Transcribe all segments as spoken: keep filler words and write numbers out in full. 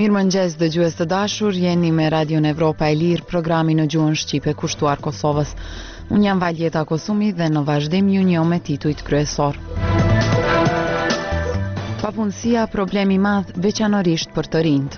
Mirëmëngjes dëgjues të dashur, jeni me Radion Evropa e Lirë, programi në gjuhën shqipe kushtuar Kosovës. Unë jam Valjeta Kosumi dhe në vazhdim ju njoh me titujt kryesor. Papunësia problemi madh veçanërisht për të rinjt.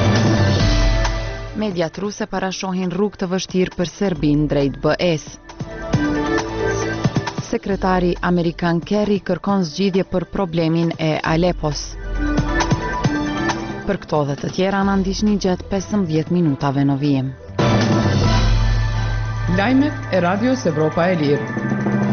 Mediat ruse parashohin rrugë të vështirë për Serbinë drejt B E-s. Sekretari amerikan Kerry kërkon zgjidhje për problemin e Alepos. Për këto dhe të tjera në ndiqni gjatë pesëmbëdhjetë minutave në vijim. Lajmet e Radios Evropa e Lirë.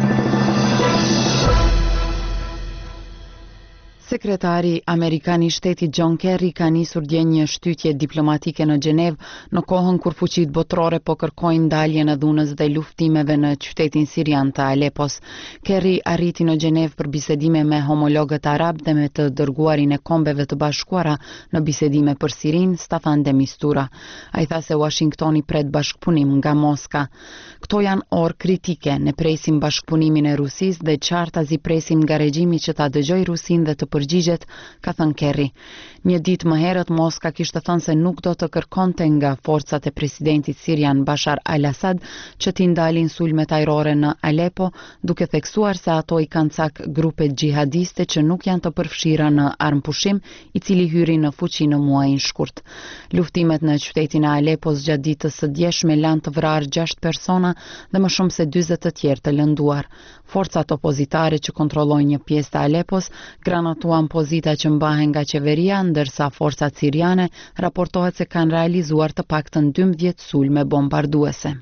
Sekretari amerikan i shtetit John Kerry ka nisur dje një shtytje diplomatike në Gjenevë në kohën kur fuqitë botërore po kërkojnë ndaljen e dhunës dhe luftimeve në qytetin sirian të Alepos. Kerry arriti në Gjenevë për bisedime me homologët arab dhe me të dërguarin e Kombeve të Bashkuara në bisedime për Sirinë, Staffan de Mistura. Ai tha se Washingtoni pret bashkëpunim nga Moska. Këto janë orë kritike, ne presim bashkëpunimin e Rusisë dhe qartazi presim nga regjimi që ta dëgjoj Rusin dhe të përgjigjet, ka thënë Kerry. Një ditë më herët Moska kishte thënë se nuk do të kërkonte nga forcat e presidentit sirian Bashar al-Assad që t'i ndalin sulmet ajrore në Alepo, duke theksuar se ato i kanë cak grupe xhihadiste që nuk janë të përfshira në armpushim, i cili hyri në fuqi në muajin shkurt. Luftimet në qytetin e Alepos gjatë ditës së djeshme lanë të vrarë gjashtë persona dhe më shumë se dyzet të tjerë të lënduar. Forcat opozitare që kontrollojnë një pjesë të Alepos granatuan pozita që mbahen nga qeveria, ndërsa forcat siriane raportohet se kanë realizuar të paktën dymbëdhjetë sulme bombarduese.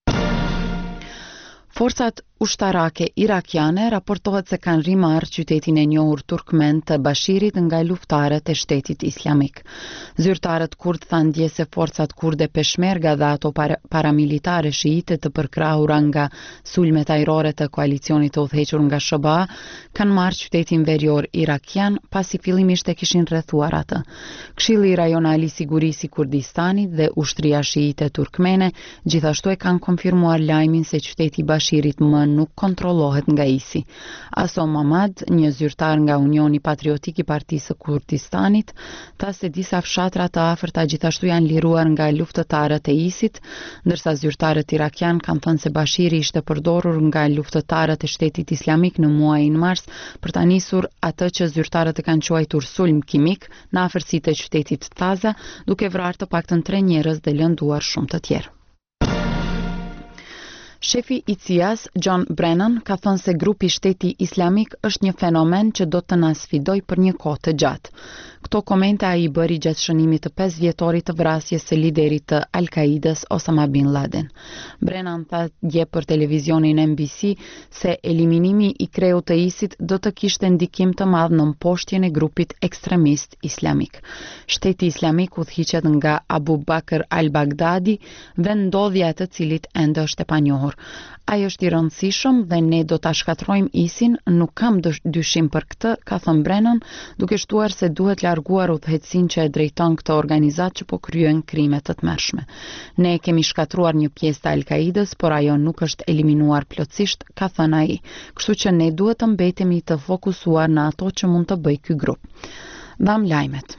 Forcat ushtarake irakiane raportohet se kanë rimarrë qytetin e njohur turkmen të Bashirit nga luftarët e shtetit islamik. Zyrtarët kurd thanë dje se forcat kurde Peshmerga dhe ato para, paramilitare shiite të përkrahura nga sulmet ajrore të koalicionit të udhëhequr nga S B A kanë marrë qytetin verior irakian pasi fillimisht e kishin rrethuar atë. Këshilli rajonal i sigurisë i Kurdistanit dhe ushtria shiite turkmene gjithashtu e kanë konfirmuar lajmin se qyteti i Bashirit më nuk kontrollohet nga I S I. Aso Mamad, një zyrtar nga Unioni Patriotik i Partisë së Kurdistanit, tha se disa fshatra të afërta gjithashtu janë liruar nga luftëtarët e I S I-t, ndërsa zyrtarët irakian kanë thënë se Bashiri ishte përdorur nga luftëtarët e shtetit islamik në muajin mars për ta nisur atë që zyrtarët e kanë quajtur sulm kimik në afërsitë e qytetit Taza, duke vrarë të paktën tre njerëz dhe lënduar shumë të tjerë. Shefi I C I A-s, John Brennan, ka thënë se grupi Shteti Islamik është një fenomen që do të na sfidoj për një kohë të gjatë. Këto komente ai I bëri gjatë shënimit të pesë vjetorit të vrasjes së liderit të Al-Qaidës Osama bin Laden. Brennan tha dje për televizionin N B C se eliminimi I kreut të I S I-t do të kishte ndikim të madh në mposhtjen e grupit ekstremist islamik. Shteti Islamik udhëhiqet nga Abu Bakr al-Baghdadi, vendodhja e të cilit ende është e panjohur. Ai është I rëndësishëm dhe ne do ta shkatrojmë I S I-n, nuk kam dyshim për këtë, ka thënë Brennan, duke shtuar se duhet larguar udhëheqësinë që e drejton këtë organizatë që po kryen krime të tmerrshme. Ne kemi shkatruar një pjesë të Al-Qaidës, por ajo nuk është eliminuar plotësisht, ka thënë ai. Kështu që ne duhet të mbetemi të fokusuar në ato që mund të bëjë ky grup. Dham lajmet.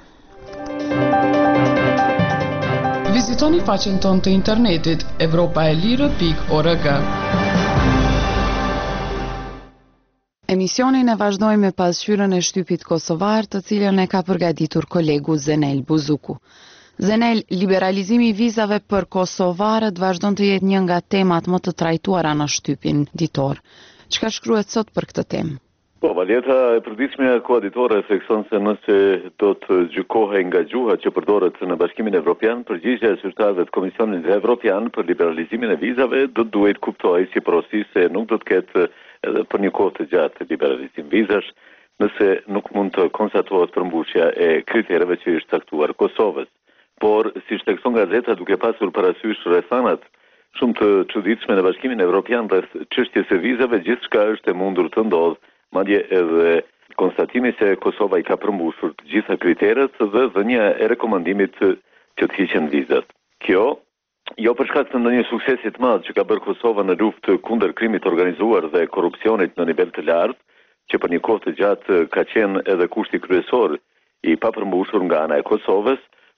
Vizitoni faqen tonë të internetit evropaelire pikë org. Emisionin e vazhdojmë me pasqyrën e shtypit kosovar, të cilën e ka përgatitur kolegu Zenel Buzuku. Zenel, liberalizimi I vizave për kosovarët vazhdon të jetë një nga temat më të trajtuara në shtypin ditor. Çka shkruhet sot për këtë temë? Po, Valjeta, e përditshme koaditore thekson se nëse do të gjykohej nga gjuha që përdoret në Bashkimin Evropian, përgjigjja e zyrtarëve të Komisionit Evropian për liberalizimin e vizave do duhet kuptohej si porosi se nuk do të ketë edhe për një kohë të gjatë liberalizim vizash, nëse nuk mund të konstatohet përmbushja e kritereve që është caktuar Kosovës. Por, siç thekson gazeta, duke pasur parasysh rrethanat shumë të çuditshme në Bashkimin Evropian rreth çështjes së vizave, gjithçka është e mundur të ndodhë. Madje edhe konstatimi se Kosova I ka përmbushur të gjitha kriteret dhe dhënia e rekomandimit që të hiqen vizat. Kjo, jo për shkak të ndonjë suksesi të madh që ka bërë Kosova në luftë kundër krimit të organizuar dhe korrupsionit në nivel të lartë, që për një kohë të gjatë ka qenë edhe kushti kryesor I papërmbushur nga ana e Kosovës,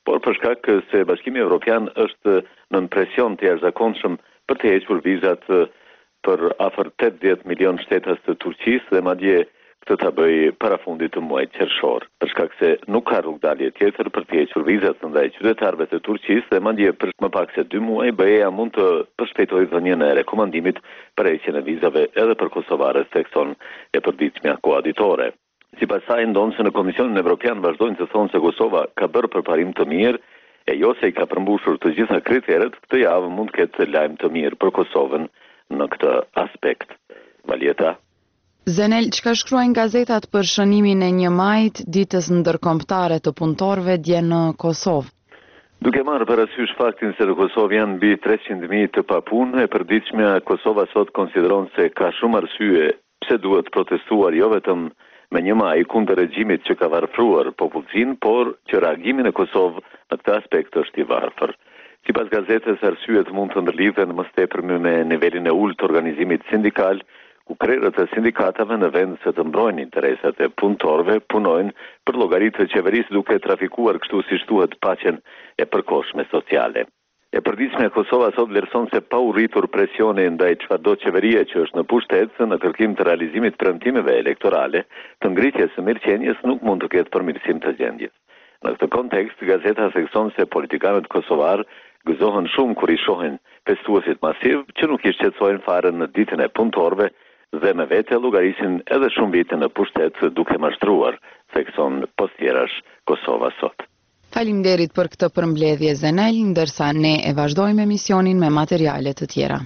por për shkak se Bashkimi Evropian është në presion të jashtëzakonshëm për të hequr vizat për afër tetëdhjetë milion shtetas të Turqisë dhe madje këtë ta bëj para fundit të muajit qershor, për shkak se nuk ka rrugdalje tjetër për të hequr vizat ndaj qytetarëve të Turqisë dhe madje për më pak se dy muaj B E A mund të përshpejtojë dhënien e rekomandimit për heqjen e vizave edhe për kosovarët, thekson e përditshmja koaditore. Sipas saj, ndonë se në Komisionin Evropian vazhdojnë të thonë se Kosova ka bërë përparim të mirë e jo se i ka përmbushur të gjitha kriteret, këtë javë mund të ketë lajm të mirë për Kosovën në këtë aspekt. Valjeta. Zenel, çka shkruajnë gazetat për shënimin e një majit ditës ndërkombëtare të punëtorëve dje në Kosovë? Duke marrë parasysh faktin se në Kosovë janë mbi treqind mijë të papunë, e përditshmja Kosova sot konsideron se ka shumë arsye pse duhet protestuar jo vetëm me një maj kundër regjimit që ka varfruar popullsinë, por që reagimi në Kosovë në këtë aspekt është i varfër. Sipas gazetës, arsyet mund të ndërlidhen më së tepërmi me nivelin e ulët të organizimit sindikal, ku krerët e sindikatave në vend se të mbrojnë interesat e punëtorëve, punojnë për llogaritë të qeverisë duke trafikuar kështu siç thuhet paqen e përkohshme sociale. E përditshmja Kosova sot vlerëson se pa u rritur presioni ndaj çfarëdo qeverie që është në pushtet në kërkim të realizimit premtimeve elektorale, të ngritjes së mirëqenies nuk mund të ketë përmirësim të gjendjes. Në këtë kontekst, gazeta thekson se politikanët kosovar gëzohen shumë kur i shohin festuesit masiv që nuk i shqetësojnë fare në ditën e punëtorëve dhe me vete llogarisin edhe shumë vite në pushtet duke mashtruar, thekson Postjerash Kosova sot. Faleminderit për këtë përmbledhje Zenel, ndërsa ne e vazhdojmë emisionin me materiale të tjera.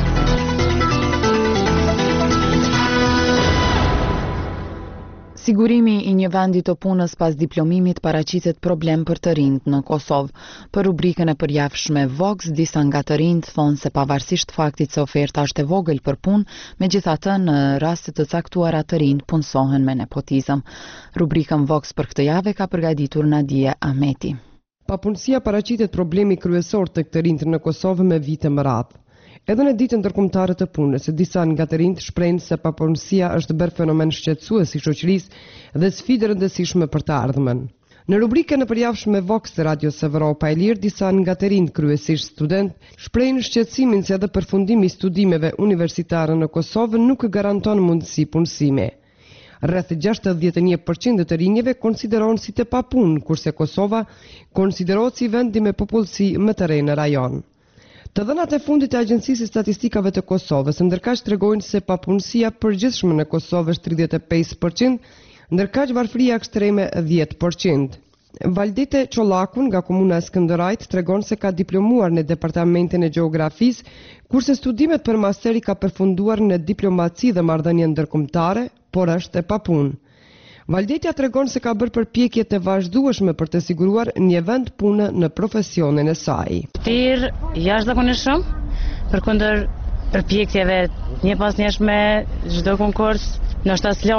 Sigurimi i një vendi të punës pas diplomimit paraqitet problem për të rinjt në Kosovë. Për rubrikën e përjavshme Vox, disa nga të rinjt thonë se pavarësisht faktit se oferta është e vogël për punë, megjithatë në raste të caktuara të rinjt punësohen me nepotizëm. Rubrikën Vox për këtë javë ka përgatitur Nadia Ahmeti. Papunësia paraqitet problemi kryesor të këtë rinjt në Kosovë me vite më radhë. Edhe në ditën ndërkombëtare të punës, disa nga të rinjt shprehin se papunësia është bërë fenomen shqetësues i shoqërisë dhe sfidë rëndësishme për të ardhmen. Në rubrikën e përjavshme Vox të Radios Evropa e Lirë, disa nga të rinjt, kryesisht student, shprehin shqetësimin se edhe përfundimi i studimeve universitare në Kosovë nuk garanton mundësi punësime. Rreth gjashtëdhjetë e një përqind të rinjve konsiderohen si të papunë, kurse Kosova konsiderohet si vendi me popullsi më të re në rajon. Të dhënat e fundit e Agjencisë së Statistikave të Kosovës ndërkaq tregojnë se papunësia përgjithshme në Kosovë është tridhjetë e pesë përqind, ndërkaq varfëria ekstreme dhjetë përqind. Valdite Çollakun nga komuna e Skënderajt tregon se ka diplomuar në Departamentin e Gjeografisë, kurse studimet për masteri ka përfunduar në diplomaci dhe marrëdhënie ndërkombëtare, por është e papunë. Valdetja tregon se ka bërë përpjekje të vazhdueshme për të siguruar një vend pune në profesionin e saj. Tir jashtëzakonisht shumë, përkundër përpjekjeve një pas njëshme çdo konkurs, ndoshta s'lo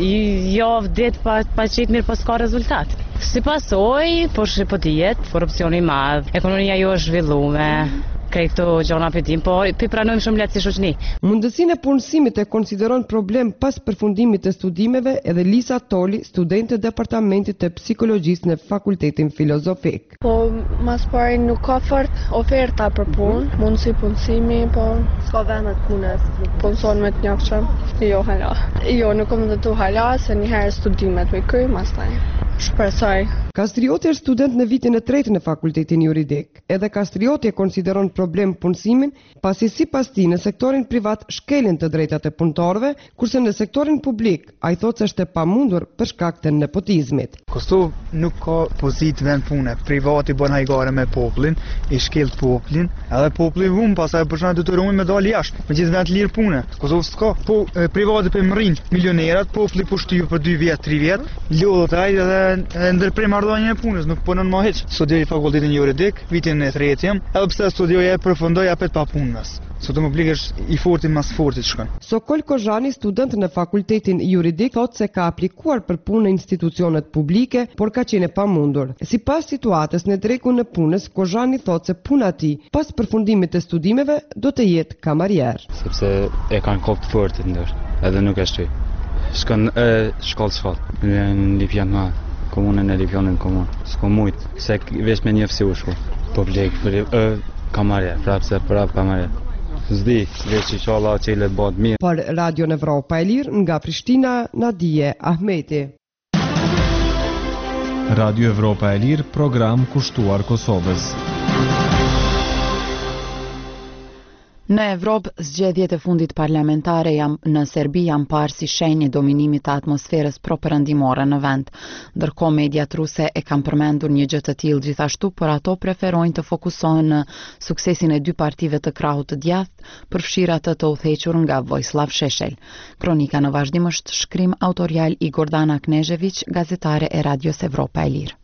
javë ditë pa pa qit mirë, po s'ka rezultat. Si pasojë, po shi po dihet, korrupsioni i madh, ekonomia jo është zhvilluar. Krejt këto gjona pëtim, po pi pranojmë shumë letë si shoqëni. Mundësinë e punësimit e konsideron problem pas përfundimit të studimeve edhe Lisa Toli, studente e Departamentit të Psikologjisë në Fakultetin Filozofik. Po, mas pari nuk ka fort oferta për punë, mundësi punësimi, po s'ka vendet punës, punëson me të njofshëm, jo hala. Jo, nuk kom dhe tu hala, se njëherë studimet me këj, mas taj. Shpresoj. Kastrioti është student në vitin e tretë në Fakultetin Juridik. Edhe Kastrioti e konsideron problem punësimin, pasi sipas tij në sektorin privat shkelin të drejtat e punëtorëve, kurse në sektorin publik ai thotë se është e pamundur për shkak të nepotizmit. Kosovë nuk ka pozitë vend pune. Privati bën hajgare me popullin, i shkel popullin, edhe populli hum pastaj për shkak të detyrimit me dalë jashtë. Me gjithë vend lirë pune. Kosovë s'ka. Po e, privati po mrin milionerat, populli po shtyp për dy vjet, tre vjet, lodhet ai edhe ndërprer marrëdhënien e punës, nuk punon më hiç. Studioj Fakultetin Juridik, vitin e tretë jam, edhe pse studioj e përfundoj apet pa punës. Sot më obligësh i forti mas fortit shkon. Sokol Kozhani, student në Fakultetin Juridik, thotë se ka aplikuar për punë në institucionet publike, por ka qenë pamundur. Sipas situatës në drekun e punës, Kozhani thotë se puna e tij pas përfundimit të studimeve do të jetë kamarier. Sepse e kanë kopë fortit ndër, edhe nuk e shtoj. Shkon e shkollë shkollë, në Lipjan ma, komunën e Lipjonit në komunë. S'ko mujt, se veç me një fësi u shku. Po blek, për e kamarja, prapë se prapë kamarja. Zdi, veç i qalla që i letë batë mirë. Për Radio Evropa e Lirë nga Prishtina, Nadije Ahmeti. Radio Evropa e Lirë, program kushtuar Kosovës. Në Evropë, zgjedhjet e fundit parlamentare jam, në Serbi janë parë si shenjë dominimit të atmosferës propërëndimore në vend. Ndërkohë mediat ruse e kanë përmendur një gjë të tillë gjithashtu, por ato preferojnë të fokusohen në suksesin e dy partive të krahut të djathtë, përfshirë atë të udhëhequr nga Vojislav Šešelj. Kronika në vazhdim është shkrim autorial i Gordana Knežević, gazetare e Radios Evropa e Lirë.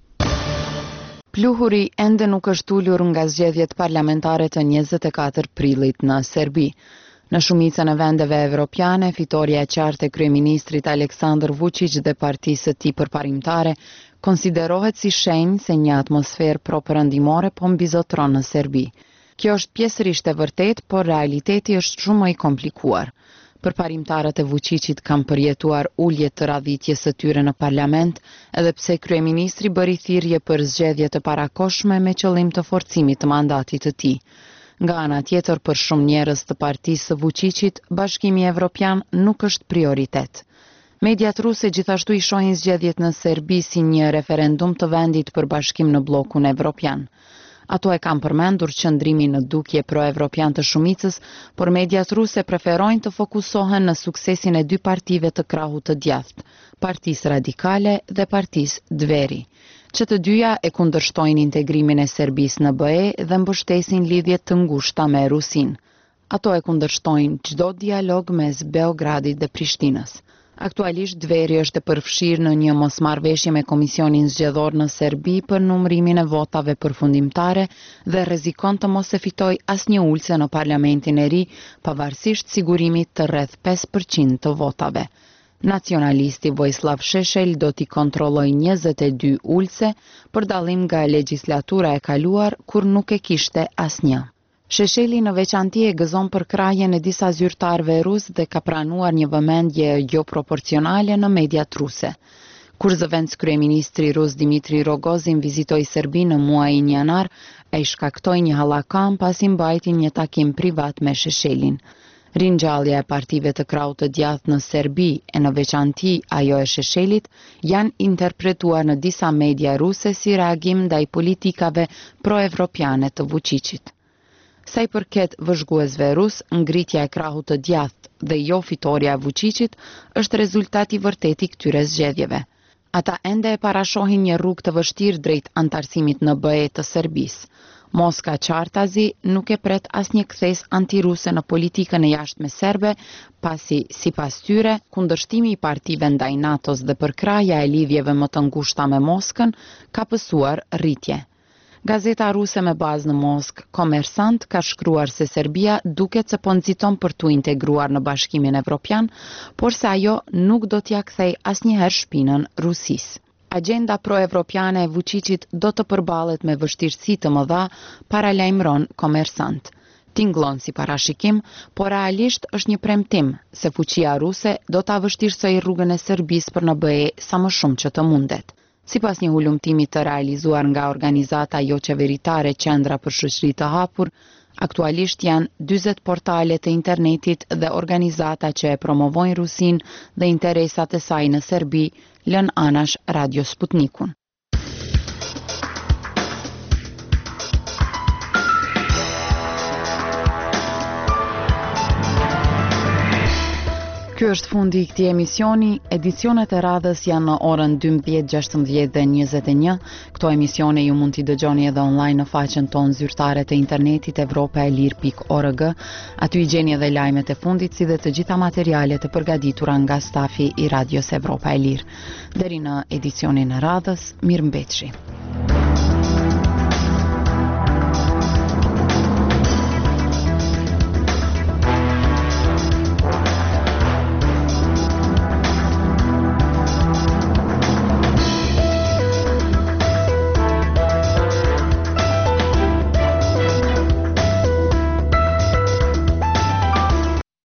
Pluhuri ende nuk është ulur nga zgjedhjet parlamentare të njëzet e katër prillit në Serbi. Në shumicën e vendeve evropiane, fitoria e qartë e kryeministrit Aleksandar Vučić dhe partisë së tij përparimtare konsiderohet si shenjë se një atmosferë propërëndimore po mbizotron në Serbi. Kjo është pjesërisht e vërtet, por realiteti është shumë më i komplikuar. Përparimtarët e Vučićit kanë përjetuar ulje të radhitjes së tyre në parlament, edhe pse kryeministri bëri thirrje për zgjedhje të parakohshme me qëllim të forcimit të mandatit të tij. Nga ana tjetër, për shumë njerëz të partisë së Vučićit, Bashkimi Evropian nuk është prioritet. Mediat ruse gjithashtu i shohin zgjedhjet në Serbi si një referendum të vendit për bashkim në bllokun evropian. Ato e kanë përmendur qëndrimin në dukje pro-evropian të shumicës, por mediat ruse preferojnë të fokusohen në suksesin e dy partive të krahut të djathtë, Partisë Radikale dhe Partisë Dveri, që të dyja e kundërshtojnë integrimin e Serbisë në B E dhe mbështesin lidhjet të ngushta me Rusinë. Ato e kundërshtojnë çdo dialog mes Beogradit dhe Prishtinës. Aktualisht Dveri është e përfshirë në një mosmarrveshje me Komisionin Zgjedhor në Serbi për numërimin e votave përfundimtare dhe rrezikon të mos e fitojë asnjë ulse në parlamentin e ri, pavarësisht sigurimit të rreth pesë përqind të votave. Nacionalisti Vojislav Šešelj do t'i kontrollojë njëzet e dy ulse, për dallim nga legjislatura e kaluar kur nuk e kishte asnjë. Šešelji në veçanti e gëzon për krahjen e disa zyrtarëve rus dhe ka pranuar një vëmendje jo proporcionale në mediat ruse. Kur zëvendës kryeministri rus Dmitri Rogozin vizitoi Serbinë në muajin janar, ai shkaktoi një hallakan pasi mbajti një takim privat me Šešeljin. Ringjallja e partive të krahut të djathtë në Serbi e në veçanti ajo e Šešeljit janë interpretuar në disa media ruse si reagim ndaj politikave pro-evropiane të Vučićit. Sa i përket vëzhguesve rus, ngritja e krahut të djathtë dhe jo fitoria e Vučićit është rezultati vërtet i këtyre zgjedhjeve. Ata ende e parashohin një rrugë të vështirë drejt antarësimit në B E të Serbisë. Moska qartazi nuk e pret asnjë kthes antiruse në politikën e jashtme serbe, pasi sipas tyre, kundërshtimi i partive ndaj NATO-s dhe përkrahja e lidhjeve më të ngushta me Moskën ka pësuar rritje. Gazeta ruse me bazë në Moskë, Komersant, ka shkruar se Serbia duket se po nxiton për t'u integruar në Bashkimin Evropian, por se ajo nuk do t'ja kthej asnjëherë shpinën Rusisë. Agenda pro-evropiane e Vučićit do të përballet me vështirësi të mëdha, paralajmëron Komersant. Tingëllon si parashikim, por realisht është një premtim se fuqia ruse do ta vështirësojë rrugën e Serbisë për në B E sa më shumë që të mundet. Sipas një hulumtimi të realizuar nga organizata jo qeveritare Qendra për Shoqëri të Hapur, aktualisht janë dyzet portale të internetit dhe organizata që e promovojnë Rusinë dhe interesat e saj në Serbi, lën anash Radio Sputnikun. Ky është fundi i këtij emisioni. Edicionet e radhës janë në orën dymbëdhjetë, gjashtëmbëdhjetë dhe njëzet e një. Këto emisione ju mund t'i dëgjoni edhe online në faqen tonë zyrtare të internetit evropaelir pikë org. Aty i gjeni edhe lajmet e fundit si dhe të gjitha materialet e përgatitura nga stafi i Radios Evropa e Lirë. Deri në edicionin e radhës, mirëmbëjtje.